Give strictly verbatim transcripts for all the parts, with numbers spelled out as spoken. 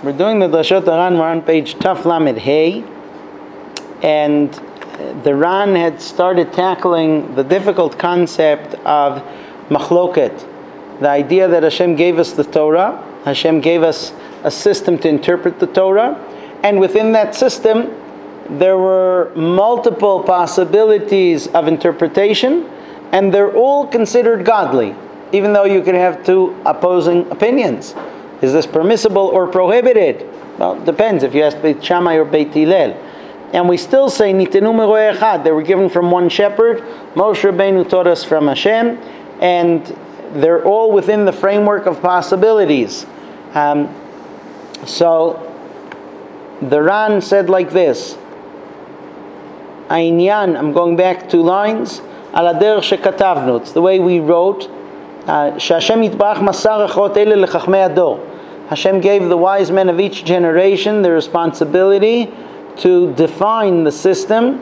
We're doing the Drashot Ran. We're on page Taf Lamed Hey, and the Ran had started tackling the difficult concept of machloket, the idea that Hashem gave us the Torah, Hashem gave us a system to interpret the Torah, and within that system there were multiple possibilities of interpretation, and they're all considered godly, even though you could have two opposing opinions. Is this permissible or prohibited? Well, it depends if you ask Beit Shammai or Beit Hillel. And we still say, Nitenu meroeh echad. They were given from one shepherd. Moshe Rabbeinu taught us from Hashem. And they're all within the framework of possibilities. Um, so, the Ran said like this. Ainyan, I'm going back two lines. Al haderech shekatavnu. It's the way we wrote. Hashem yitbarach masar achot ele lechachmei hador. Hashem gave the wise men of each generation the responsibility to define the system.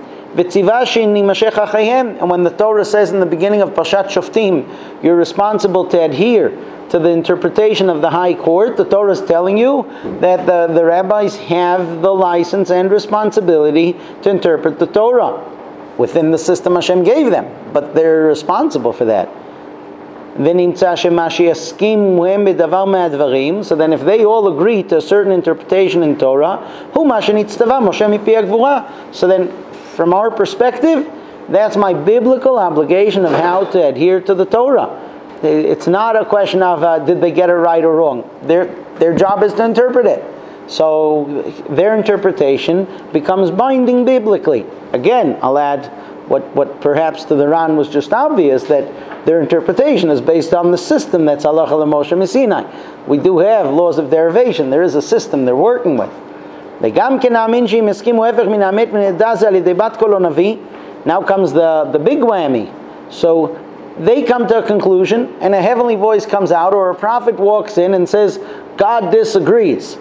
And when the Torah says in the beginning of Parshat Shoftim, you're responsible to adhere to the interpretation of the high court, the Torah is telling you that the, the rabbis have the license and responsibility to interpret the Torah within the system Hashem gave them, but they're responsible for that. So then if they all agree to a certain interpretation in Torah, so then from our perspective, that's my biblical obligation of how to adhere to the Torah. It's not a question of uh, did they get it right or wrong. Their, their job is to interpret it. So their interpretation becomes binding biblically. Again, I'll add what, what perhaps to the Ran was just obvious, that their interpretation is based on the system that's halacha l'Moshe Sinai. We do have laws of derivation. There is a system they're working with. Now comes the, the big whammy. So they come to a conclusion, and a heavenly voice comes out, or a prophet walks in and says, God disagrees.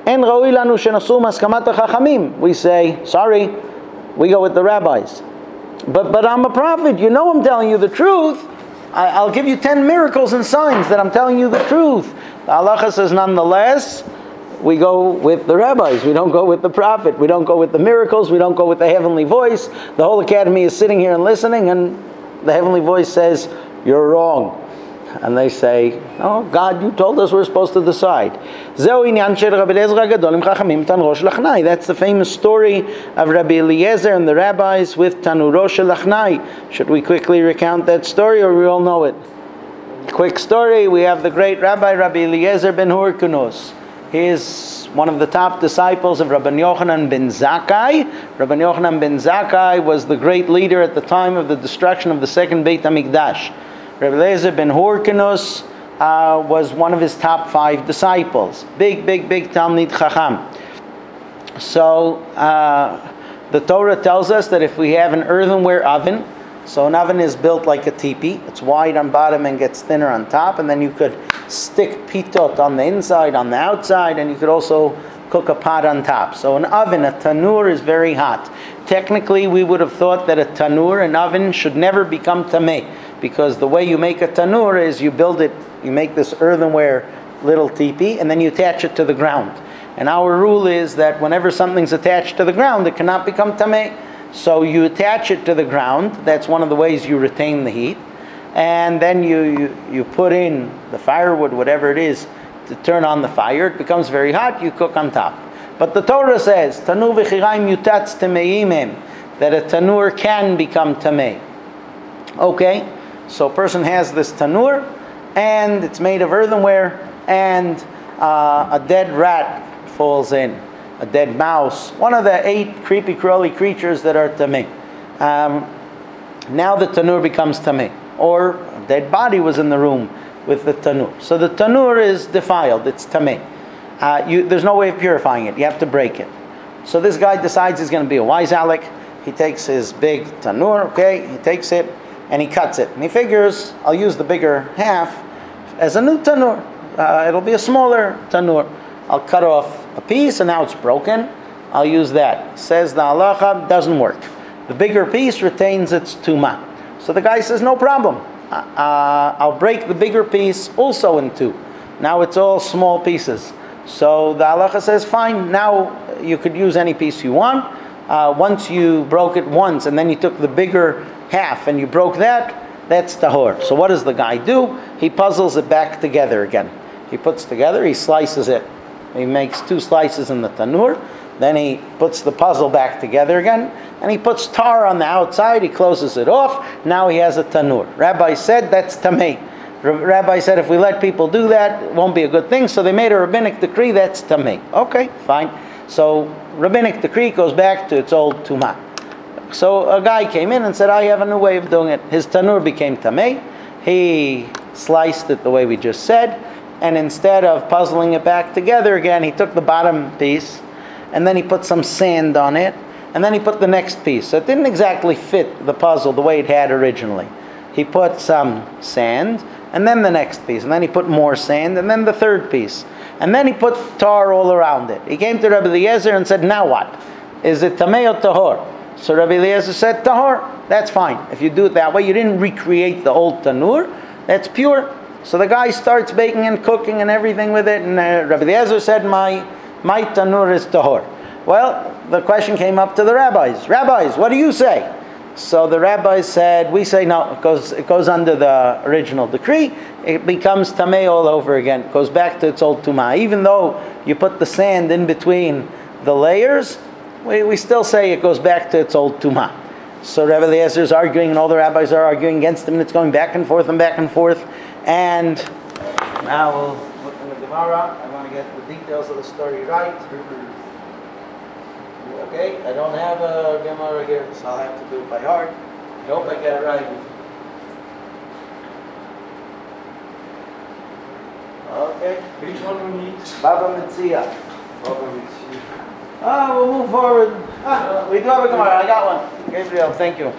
We say, sorry, we go with the rabbis. But but I'm a prophet, you know I'm telling you the truth. I, I'll give you ten miracles and signs that I'm telling you the truth. The halacha says nonetheless, we go with the rabbis. We don't go with the prophet. We don't go with the miracles. We don't go with the heavenly voice. The whole academy is sitting here and listening, and the heavenly voice says, you're wrong. And they say, oh, God, you told us we're supposed to decide. That's the famous story of Rabbi Eliezer and the rabbis with Tanuro shel Achnai. Should we quickly recount that story, or we all know it? Quick story, we have the great Rabbi, Rabbi Eliezer ben Hurkunos. He is one of the top disciples of Rabbi Yochanan ben Zakkai. Rabbi Yochanan ben Zakkai was the great leader at the time of the destruction of the second Beit HaMikdash. Rabbi Eliezer ben Hurkunos uh, was one of his top five disciples. Big, big, big Talmid Chacham. So uh, the Torah tells us that if we have an earthenware oven, so an oven is built like a teepee. It's wide on bottom and gets thinner on top, and then you could stick pitot on the inside, on the outside, and you could also cook a pot on top. So an oven, a tanur, is very hot. Technically, we would have thought that a tanur, an oven, should never become tameh, because the way you make a tanur is you build it, you make this earthenware little teepee, and then you attach it to the ground. And our rule is that whenever something's attached to the ground, it cannot become tameh. So you attach it to the ground. That's one of the ways you retain the heat. And then you, you, you put in the firewood, whatever it is, to turn on the fire. It becomes very hot. You cook on top. But the Torah says, Tanur v'chiraim yutatz tameimim, that a tanur can become tameh. Okay, so a person has this tanur, and it's made of earthenware, and uh, a dead rat falls in. A dead mouse, one of the eight creepy crawly creatures that are tameh. Um, now the tanur becomes tameh, or a dead body was in the room with the tanur. So the tanur is defiled, it's tameh. Uh, you, there's no way of purifying it, you have to break it. So this guy decides he's going to be a wise Alec. He takes his big tanur, okay, he takes it and he cuts it. And he figures, I'll use the bigger half as a new tanur. Uh, it'll be a smaller tanur. I'll cut off a piece and now it's broken. I'll use that. Says the halacha, doesn't work. The bigger piece retains its tumah. So the guy says, no problem. Uh, I'll break the bigger piece also in two. Now it's all small pieces. So the halacha says, fine, now you could use any piece you want. Uh, once you broke it once, and then you took the bigger half and you broke that, that's tahor. So what does the guy do? He puzzles it back together again. He puts together, he slices it. He makes two slices in the tanur. Then he puts the puzzle back together again, and he puts tar on the outside. He closes it off. Now he has a tanur. Rabbi said that's tamei. Rabbi said if we let people do that, it won't be a good thing. So they made a rabbinic decree that's tamei. Okay, fine. So rabbinic decree goes back to its old tumah. So a guy came in and said, I have a new way of doing it. His tanur became tamei. He sliced it the way we just said, and instead of puzzling it back together again, he took the bottom piece, and then he put some sand on it, and then he put the next piece. So it didn't exactly fit the puzzle the way it had originally. He put some sand, and then the next piece, and then he put more sand, and then the third piece. And then he put tar all around it. He came to Rabbi Eliezer and said, now what? Is it tamei or tahor? So Rabbi Eliezer said, tahor, that's fine. If you do it that way, you didn't recreate the old tanur, that's pure. So the guy starts baking and cooking and everything with it, and uh, Rabbi Eliezer said, my, my tanur is tahor. Well, the question came up to the rabbis. Rabbis, what do you say? So the rabbis said, we say no, it goes, it goes under the original decree, it becomes tamei all over again, it goes back to its old tumah. Even though you put the sand in between the layers, we, we still say it goes back to its old tumah. So Rabbi Eliezer is arguing, and all the rabbis are arguing against him, and it's going back and forth and back and forth. And now we'll look in the Gemara. I want to get the details of the story right. Okay, I don't have a Gemara here, so I'll have to do it by heart. I hope I get it right. Okay. Which one we need? Baba Metzia. Baba Metzia. Ah, we'll move forward. Ah, we do have a Gemara. I got one. Gabriel, thank you.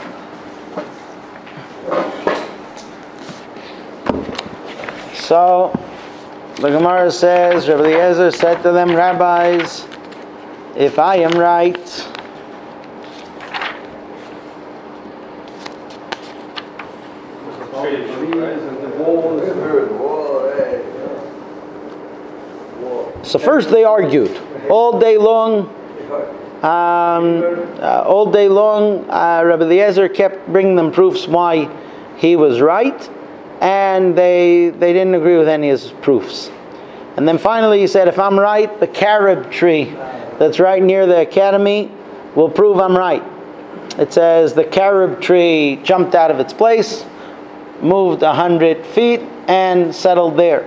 So, the Gemara says, Rabbi Eliezer said to them, rabbis, if I am right, so first they argued all day long. Um, uh, all day long, uh, Rabbi Eliezer kept bringing them proofs why he was right, and they they didn't agree with any of his proofs. And then finally he said, if I'm right, the carob tree that's right near the academy will prove I'm right. It says the carob tree jumped out of its place, moved a hundred feet, and settled there.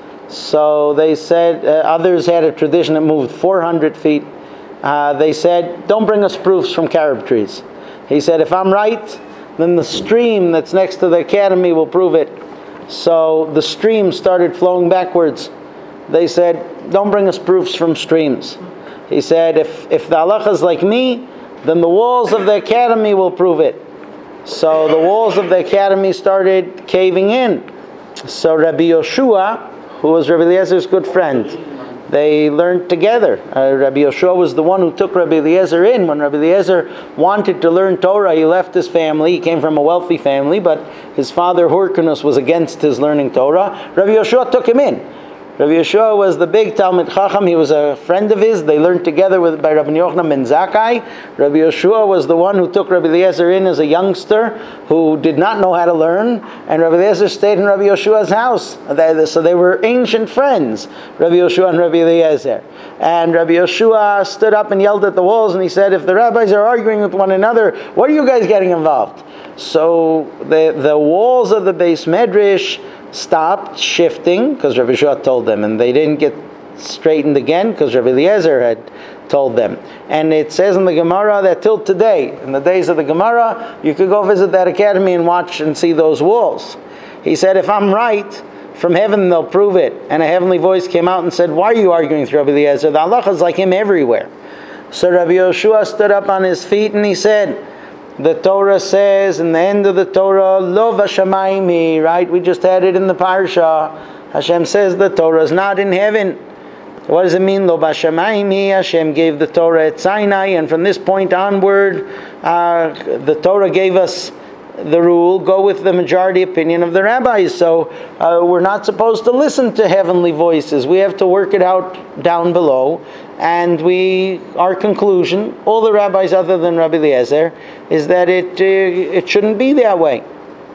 So they said, uh, others had a tradition that moved four hundred feet. Uh, they said, don't bring us proofs from carob trees. He said, if I'm right, then the stream that's next to the academy will prove it. So the stream started flowing backwards. They said, don't bring us proofs from streams. He said, if, if the halacha is like me, then the walls of the academy will prove it. So the walls of the academy started caving in. So Rabbi Yoshua, who was Rabbi Eliezer's good friend, they learned together. Uh, Rabbi Yoshua was the one who took Rabbi Eliezer in. When Rabbi Eliezer wanted to learn Torah, he left his family. He came from a wealthy family, but his father Hyrcanus was against his learning Torah. Rabbi Yoshua took him in. Rabbi Yoshua was the big Talmid Chacham. He was a friend of his. They learned together with by Rabbi Yochanan ben Zakkai. Rabbi Yoshua was the one who took Rabbi Eliezer in as a youngster who did not know how to learn, and Rabbi Eliezer stayed in Rabbi Yoshua's house. So they were ancient friends, Rabbi Yoshua and Rabbi Eliezer. And Rabbi Yoshua stood up and yelled at the walls, and he said, if the rabbis are arguing with one another, what are you guys getting involved? So the, the walls of the Beis Medrash stopped shifting because Rabbi Yoshua told them, and they didn't get straightened again because Rabbi Eliezer had told them. And it says in the Gemara that till today, in the days of the Gemara, you could go visit that academy and watch and see those walls. He said, if I'm right, from heaven they'll prove it. And a heavenly voice came out and said, why are you arguing with Rabbi Eliezer? The halacha is like him everywhere. So Rabbi Yoshua stood up on his feet and he said, the Torah says in the end of the Torah, Lo v'shamayim, right? We just had it in the parsha. Hashem says the Torah is not in heaven. What does it mean? Lo v'shamayim, Hashem gave the Torah at Sinai, and from this point onward, uh, the Torah gave us the rule, go with the majority opinion of the rabbis. So uh, we're not supposed to listen to heavenly voices. We have to work it out down below. And we, our conclusion, all the rabbis other than Rabbi Eliezer, is that it uh, it shouldn't be that way.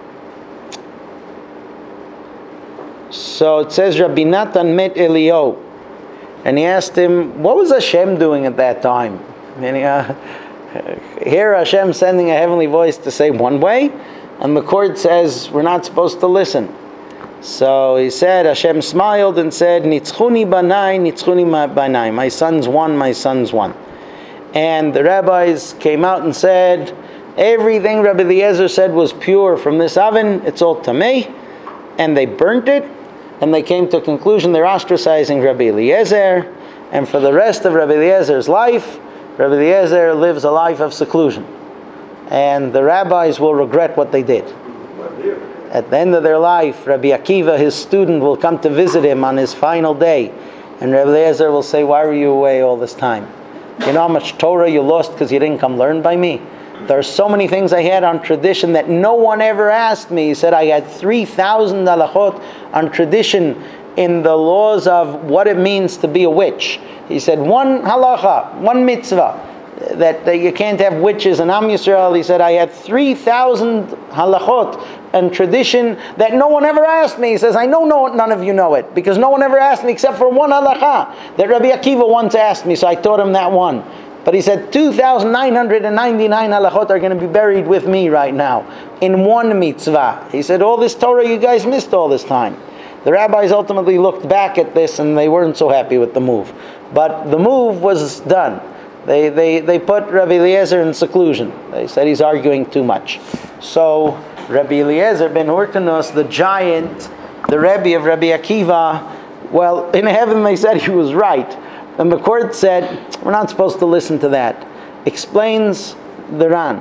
So it says Rabbi Natan met Eliyahu, and he asked him, what was Hashem doing at that time? And he, uh, here Hashem sending a heavenly voice to say one way, and the court says we're not supposed to listen. So he said, Hashem smiled and said, Nitzchuni banai, nitzchuni banai. My sons won, my sons won. And the rabbis came out and said, everything Rabbi Eliezer said was pure from this oven, it's all tamei. And they burnt it, and they came to a conclusion they're ostracizing Rabbi Eliezer, and for the rest of Rabbi Eliezer's life, Rabbi Eliezer lives a life of seclusion. And the rabbis will regret what they did. At the end of their life, Rabbi Akiva, his student, will come to visit him on his final day. And Rabbi Eliezer will say, why were you away all this time? You know how much Torah you lost because you didn't come learn by me? There are so many things I had on tradition that no one ever asked me. He said, I had three thousand halachot on tradition in the laws of what it means to be a witch. He said, one halacha, one mitzvah, that, that you can't have witches in Am Yisrael. He said, I had three thousand halachot and tradition that no one ever asked me. He says, I know no, none of you know it, because no one ever asked me except for one halacha that Rabbi Akiva once asked me, so I taught him that one. But he said, two thousand nine hundred ninety-nine halachot are going to be buried with me right now in one mitzvah. He said, all this Torah you guys missed all this time. The rabbis ultimately looked back at this and they weren't so happy with the move. But the move was done. They they, they put Rabbi Eliezer in seclusion. They said he's arguing too much. So Rabbi Eliezer ben Hyrcanus, the giant, the Rebbe of Rabbi Akiva, well, in heaven they said he was right. And the court said, we're not supposed to listen to that. Explains the Ran.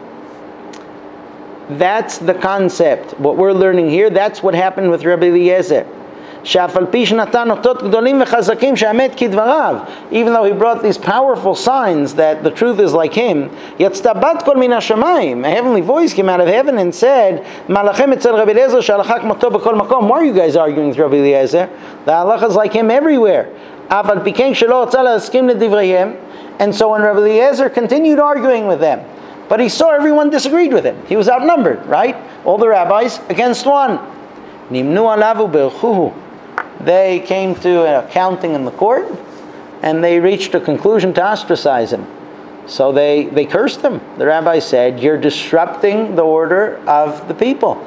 That's the concept. What we're learning here, that's what happened with Rabbi Eliezer. Even though he brought these powerful signs that the truth is like him, yet a heavenly voice came out of heaven and said, why are you guys arguing with Rabbi Eliezer? The halacha is like him everywhere. And so when Rabbi Eliezer continued arguing with them, but he saw everyone disagreed with him. He was outnumbered, right? All the rabbis against one. They came to an accounting in the court, and they reached a conclusion to ostracize him. So they, they cursed him. The rabbi said, you're disrupting the order of the people.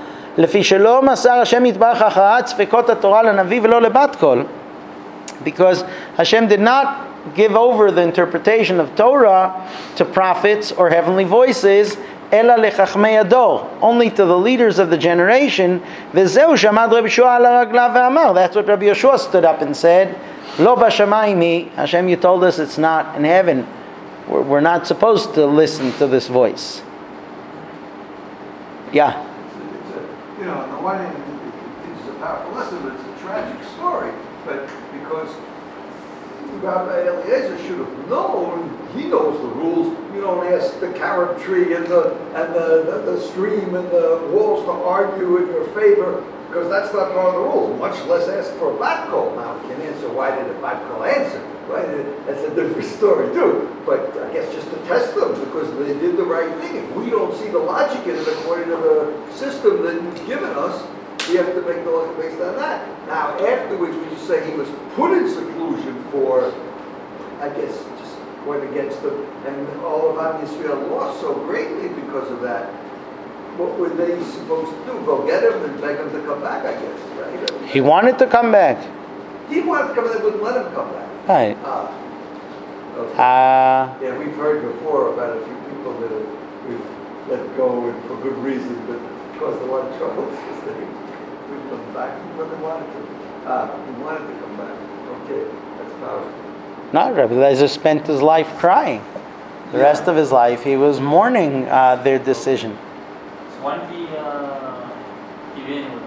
Because Hashem did not give over the interpretation of Torah to prophets or heavenly voices, ela lechachmei ador, only to the leaders of the generation. V'zeu shamad Rabbi Yeshua ala raglav ve'amar. That's what Rabbi Yeshua stood up and said, Lo b'shamayim, Hashem, you told us it's not in heaven. We're, we're not supposed to listen to this voice. Yeah. It's a, you know, on the one hand, it's a powerful lesson, but it's a tragic story. But because Rabbi Eliezer should have known, he knows the rules. You don't ask the carob tree and the and the, the, the stream and the walls to argue in your favor, because that's not part of the rules. Much less ask for a bat kol. Now we can answer why did a bat kol answer, right? That's a different story too. But I guess just to test them, because they did the right thing. If we don't see the logic in it according to the system that he's given us, we have to make the law based on that. Now, afterwards, when you say he was put in seclusion for, I guess, just went against them, and all of Am Yisrael lost so greatly because of that, what were they supposed to do? Go get him and beg him to come back, I guess, right? He wanted to come back. He wanted to come back, they wouldn't let him come back. Right. Ah. Okay. Uh, yeah, we've heard before about a few people that have, we've let go and for good reason, but caused a lot of trouble. We've come back when they wanted to. Ah, he wanted to come back. Okay, that's powerful. no, Rabbi Eliezer spent his life crying. The Yeah. rest of his life, he was mourning uh, their decision. So why did he uh, give in with them?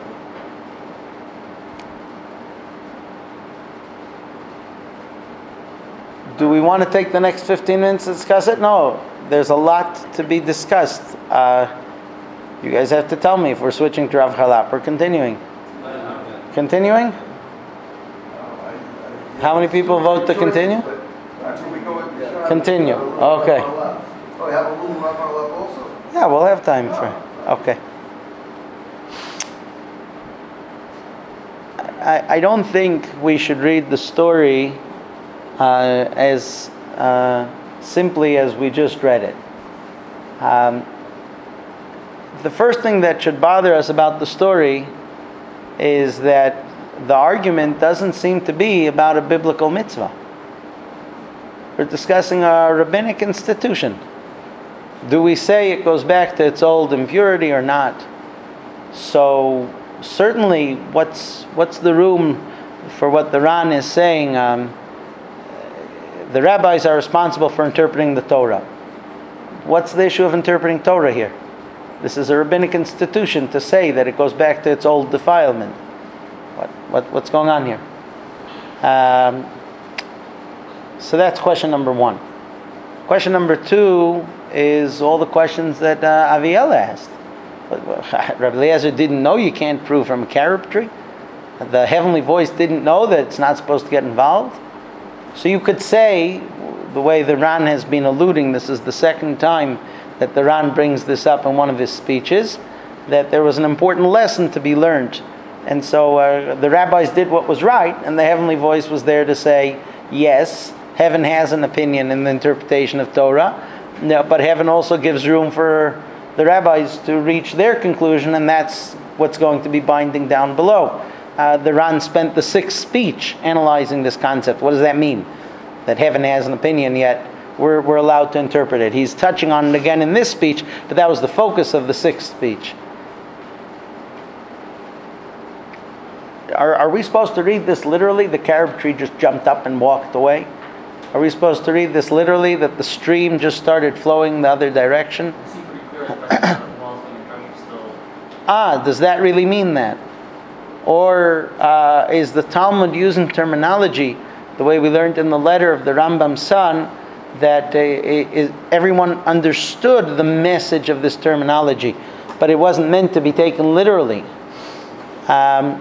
Do we want to take the next fifteen minutes to discuss it? No, there's a lot to be discussed. Uh, You guys have to tell me if we're switching to Rav Chalap or continuing. Continuing? How many people vote to continue? Continue. Okay. Oh, you have a little Rav Chalap also? Yeah, we'll have time for. Okay. I, I don't think we should read the story uh, as uh, simply as we just read it. Um, the first thing that should bother us about the story is that the argument doesn't seem to be about a biblical mitzvah. We're discussing a rabbinic institution. Do we say it goes back to its old impurity or not? So certainly, what's what's the room for what the Ran is saying? Um, the rabbis are responsible for interpreting the Torah. What's the issue of interpreting Torah here? This is a rabbinic institution to say that it goes back to its old defilement. What what what's going on here? Um, so that's question number one. Question number two is all the questions that uh, Aviel asked. Rabbi Eliezer didn't know you can't prove from a carob tree. The heavenly voice didn't know that it's not supposed to get involved. So you could say, the way the Ran has been alluding, this is the second time that the Ran brings this up in one of his speeches, that there was an important lesson to be learned. And so uh, the rabbis did what was right, and the heavenly voice was there to say, yes, heaven has an opinion in the interpretation of Torah, no, but heaven also gives room for the rabbis to reach their conclusion, and that's what's going to be binding down below. Uh, the Ran spent the sixth speech analyzing this concept. What does that mean? That heaven has an opinion, yet we're, we're allowed to interpret it. He's touching on it again in this speech, but that was the focus of the sixth speech. Are, are we supposed to read this literally? The carob tree just jumped up and walked away? Are we supposed to read this literally, that the stream just started flowing the other direction? Ah, does that really mean that? Or uh, is the Talmud using terminology, the way we learned in the letter of the Rambam's son, that uh, it, everyone understood the message of this terminology, but it wasn't meant to be taken literally? Um,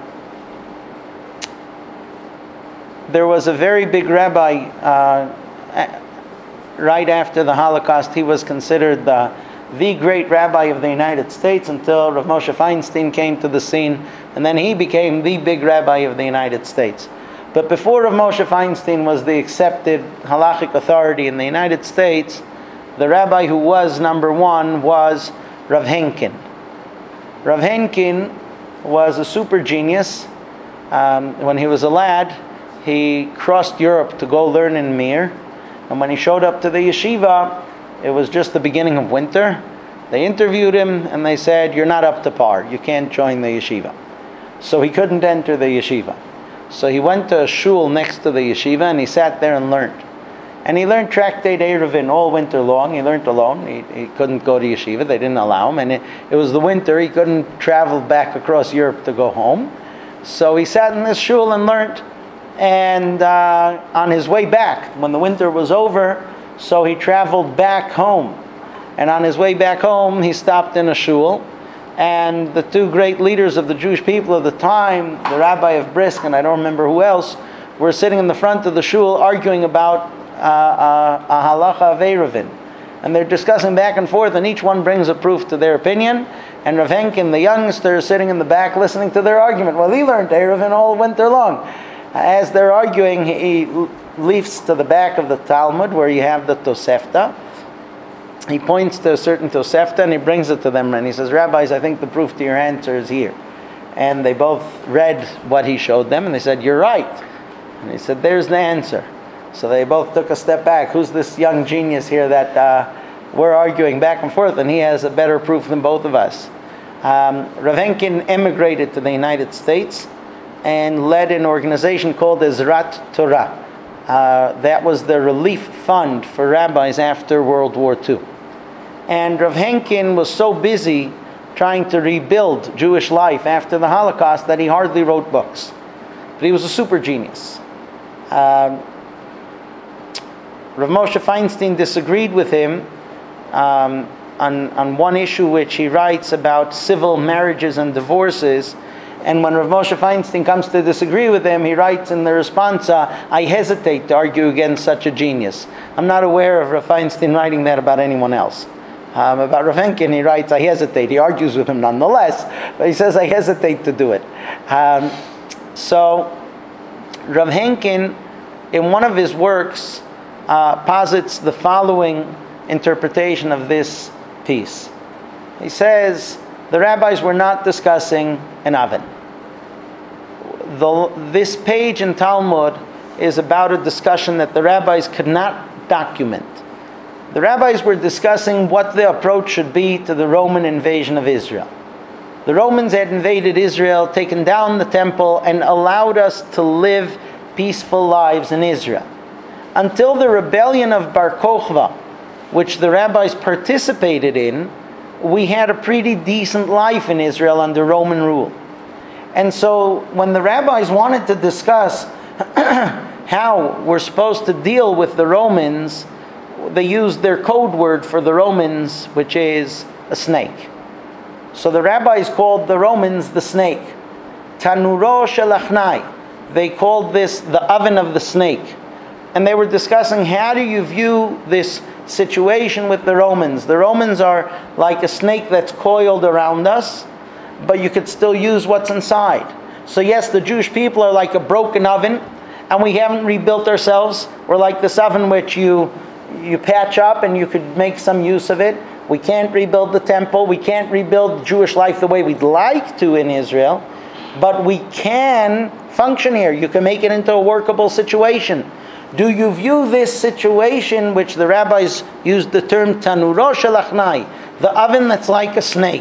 there was a very big rabbi, uh, right after the Holocaust. He was considered the the great rabbi of the United States until Rav Moshe Feinstein came to the scene, and then he became the big rabbi of the United States. But before Rav Moshe Feinstein was the accepted halachic authority in the United States, the rabbi who was number one was Rav Henkin. Rav Henkin was a super genius. Um, when he was a lad, he crossed Europe to go learn in Mir, and when he showed up to the yeshiva, it was just the beginning of winter. They interviewed him and they said, you're not up to par. You can't join the yeshiva. So he couldn't enter the yeshiva. So he went to a shul next to the yeshiva and he sat there and learned. And he learned Tractate Eruvin all winter long. He learned alone. He, he couldn't go to yeshiva. They didn't allow him. And it, it was the winter. He couldn't travel back across Europe to go home. So he sat in this shul and learned. And uh, on his way back, when the winter was over, so he traveled back home. And on his way back home, he stopped in a shul. And the two great leaders of the Jewish people of the time, the Rabbi of Brisk and I don't remember who else, were sitting in the front of the shul arguing about uh, uh, a halacha of Eruvin. And they're discussing back and forth, and each one brings a proof to their opinion. And Rav Henkin, the youngster, is sitting in the back listening to their argument. Well, he learned Eruvin all winter long. As they're arguing, he leaps to the back of the Talmud where you have the Tosefta. He points to a certain Tosefta and he brings it to them and he says, Rabbis, I think the proof to your answer is here. And they both read what he showed them and they said, you're right. And he said, there's the answer. So they both took a step back. Who's this young genius here that uh, we're arguing back and forth, and he has a better proof than both of us? Um, Rav Henkin emigrated to the United States and led an organization called Ezrat Torah. Uh, that was the relief fund for rabbis after World War Two. And Rav Henkin was so busy trying to rebuild Jewish life after the Holocaust that he hardly wrote books. But he was a super genius. Um, Rav Moshe Feinstein disagreed with him. Um, on, on one issue which he writes about civil marriages and divorces. And when Rav Moshe Feinstein comes to disagree with him, he writes in the response, uh, I hesitate to argue against such a genius. I'm not aware of Rav Feinstein writing that about anyone else. Um, about Rav Henkin, he writes, I hesitate. He argues with him nonetheless, but he says, I hesitate to do it. Um, so, Rav Henkin, in one of his works, uh, posits the following interpretation of this piece. He says, the rabbis were not discussing an oven. The, this page in Talmud is about a discussion that the rabbis could not document. The rabbis were discussing what the approach should be to the Roman invasion of Israel. The Romans had invaded Israel, taken down the temple, and allowed us to live peaceful lives in Israel. Until the rebellion of Bar Kokhba, which the rabbis participated in, we had a pretty decent life in Israel under Roman rule. And so when the rabbis wanted to discuss how we're supposed to deal with the Romans, they used their code word for the Romans, which is a snake. So the rabbis called the Romans the snake. Tanuro shel achnai. They called this the oven of the snake. And they were discussing, how do you view this situation with the Romans? The Romans are like a snake that's coiled around us, but you could still use what's inside. So yes, the Jewish people are like a broken oven, and we haven't rebuilt ourselves. We're like this oven which you you patch up and you could make some use of it. We can't rebuild the temple. We can't rebuild Jewish life the way we'd like to in Israel, but we can function here. You can make it into a workable situation. Do you view this situation, which the rabbis used the term tanuro shel achnai, the oven that's like a snake?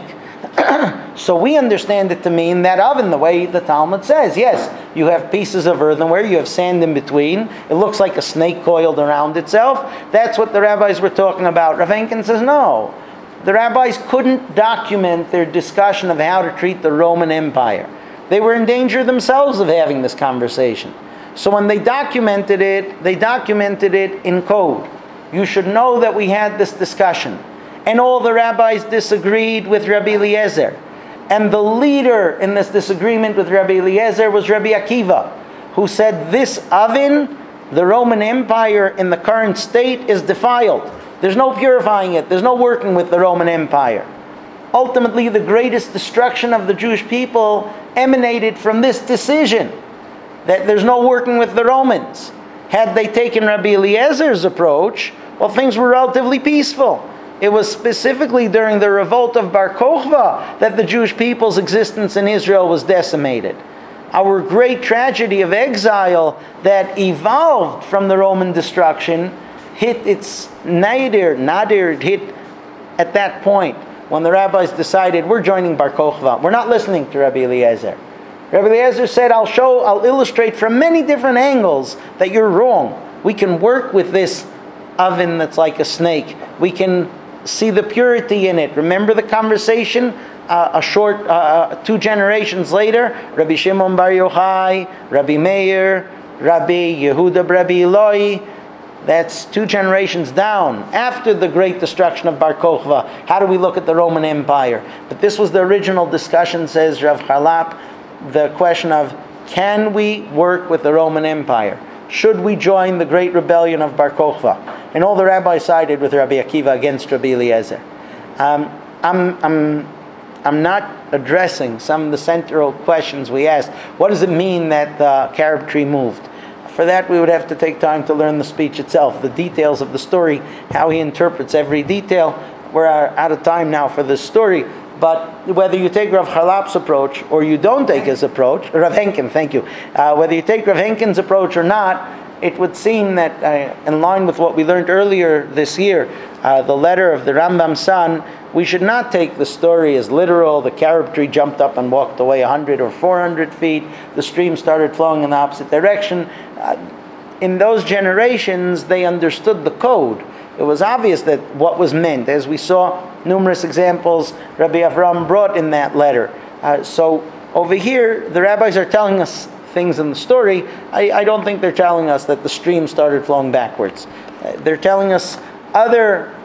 So we understand it to mean that oven, the way the Talmud says. Yes, you have pieces of earthenware, you have sand in between. It looks like a snake coiled around itself. That's what the rabbis were talking about. Rav Henkin says no. The rabbis couldn't document their discussion of how to treat the Roman Empire. They were in danger themselves of having this conversation. So when they documented it, they documented it in code. You should know that we had this discussion. And all the rabbis disagreed with Rabbi Eliezer. And the leader in this disagreement with Rabbi Eliezer was Rabbi Akiva, who said this oven, the Roman Empire in the current state, is defiled. There's no purifying it. There's no working with the Roman Empire. Ultimately, the greatest destruction of the Jewish people emanated from this decision, that there's no working with the Romans. Had they taken Rabbi Eliezer's approach, well, things were relatively peaceful. It was specifically during the revolt of Bar Kokhba that the Jewish people's existence in Israel was decimated. Our great tragedy of exile that evolved from the Roman destruction hit its nadir, nadir, it hit at that point when the rabbis decided, we're joining Bar Kokhba. We're not listening to Rabbi Eliezer. Rabbi Eliezer said, I'll show, I'll illustrate from many different angles that you're wrong. We can work with this oven that's like a snake. We can see the purity in it. Remember the conversation uh, a short, uh, two generations later? Rabbi Shimon Bar Yochai, Rabbi Meir, Rabbi Yehuda Rabbi Eloi. That's two generations down after the great destruction of Bar Kokhba. How do we look at the Roman Empire? But this was the original discussion, says Rav Charlap, the question of, can we work with the Roman Empire? Should we join the great rebellion of Bar Kokhba? And all the rabbis sided with Rabbi Akiva against Rabbi Eliezer. Um, I'm, I'm, I'm not addressing some of the central questions we asked. What does it mean that the carob tree moved? For that, we would have to take time to learn the speech itself, the details of the story, how he interprets every detail. We're out of time now for this story. But whether you take Rav Charlap's approach or you don't take his approach, Rav Henkin, thank you. Uh, whether you take Rav Henkin's approach or not, it would seem that uh, in line with what we learned earlier this year, uh, the letter of the Rambam's son, we should not take the story as literal. The carob tree jumped up and walked away one hundred or four hundred feet. The stream started flowing in the opposite direction. Uh, in those generations, they understood the code. It was obvious that what was meant, as we saw numerous examples Rabbi Avram brought in that letter. Uh, so over here, the rabbis are telling us things in the story. I, I don't think they're telling us that the stream started flowing backwards. Uh, they're telling us other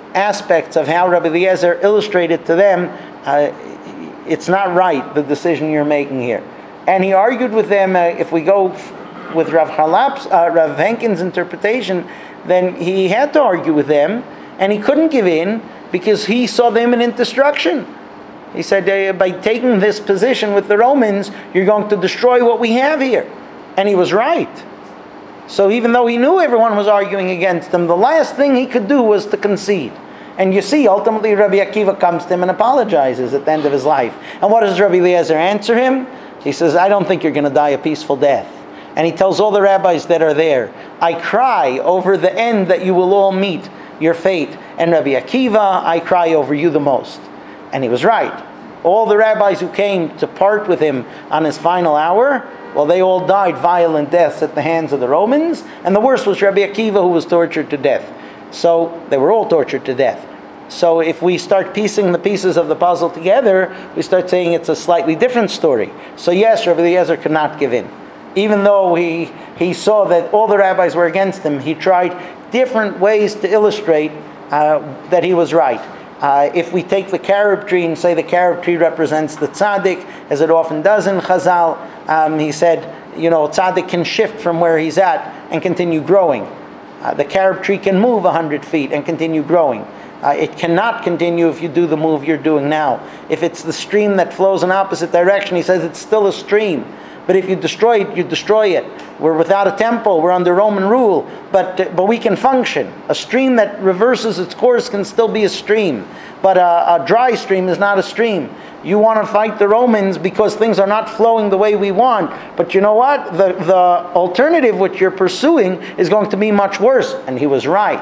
aspects of how Rabbi Eliezer illustrated to them, uh, it's not right, the decision you're making here. And he argued with them, uh, if we go f- with Rav Chalap's, uh, Rav Henkin's interpretation, then he had to argue with them, and he couldn't give in because he saw the imminent destruction. He said, uh, by taking this position with the Romans, you're going to destroy what we have here. And he was right. So even though he knew everyone was arguing against him, the last thing he could do was to concede. And you see, ultimately Rabbi Akiva comes to him and apologizes at the end of his life. And what does Rabbi Eliezer answer him? He says, I don't think you're going to die a peaceful death. And he tells all the rabbis that are there, I cry over the end that you will all meet your fate. And Rabbi Akiva, I cry over you the most. And he was right. All the rabbis who came to part with him on his final hour, well, they all died violent deaths at the hands of the Romans. And the worst was Rabbi Akiva, who was tortured to death. So they were all tortured to death. So if we start piecing the pieces of the puzzle together, we start saying it's a slightly different story. So yes, Rabbi Eliezer could not give in. Even though he, he saw that all the rabbis were against him, he tried different ways to illustrate uh, that he was right. Uh, if we take the carob tree and say the carob tree represents the tzaddik, as it often does in Chazal, um, he said, you know, tzaddik can shift from where he's at and continue growing. Uh, the carob tree can move one hundred feet and continue growing. Uh, it cannot continue if you do the move you're doing now. If it's the stream that flows in opposite direction, he says it's still a stream. But if you destroy it, you destroy it. We're without a temple. We're under Roman rule. But uh, but we can function. A stream that reverses its course can still be a stream. But a, a dry stream is not a stream. You want to fight the Romans because things are not flowing the way we want. But you know what? The, the alternative which you're pursuing is going to be much worse. And he was right.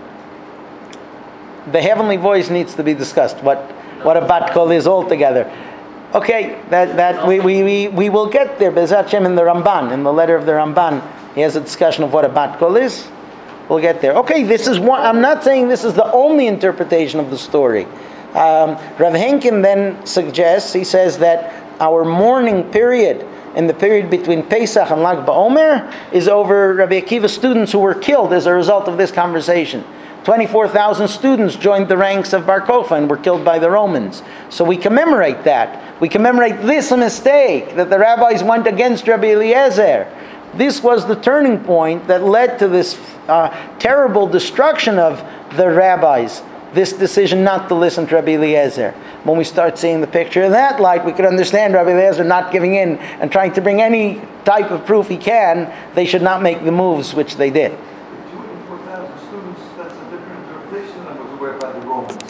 The heavenly voice needs to be discussed. What what a bat kol is altogether. Okay, that that we, we, we, we will get there. Be'ezrat Hashem in the Ramban, in the letter of the Ramban, he has a discussion of what a bat kol is. We'll get there. Okay, this is one. I'm not saying this is the only interpretation of the story. Um, Rav Henkin then suggests, he says that our mourning period, in the period between Pesach and Lag BaOmer, is over Rabbi Akiva's students who were killed as a result of this conversation. twenty-four thousand students joined the ranks of Bar Kokhba and were killed by the Romans. So we commemorate that. We commemorate this mistake, that the rabbis went against Rabbi Eliezer. This was the turning point that led to this uh, terrible destruction of the rabbis. This decision not to listen to Rabbi Eliezer. When we start seeing the picture in that light, we can understand Rabbi Eliezer not giving in and trying to bring any type of proof he can. They should not make the moves which they did.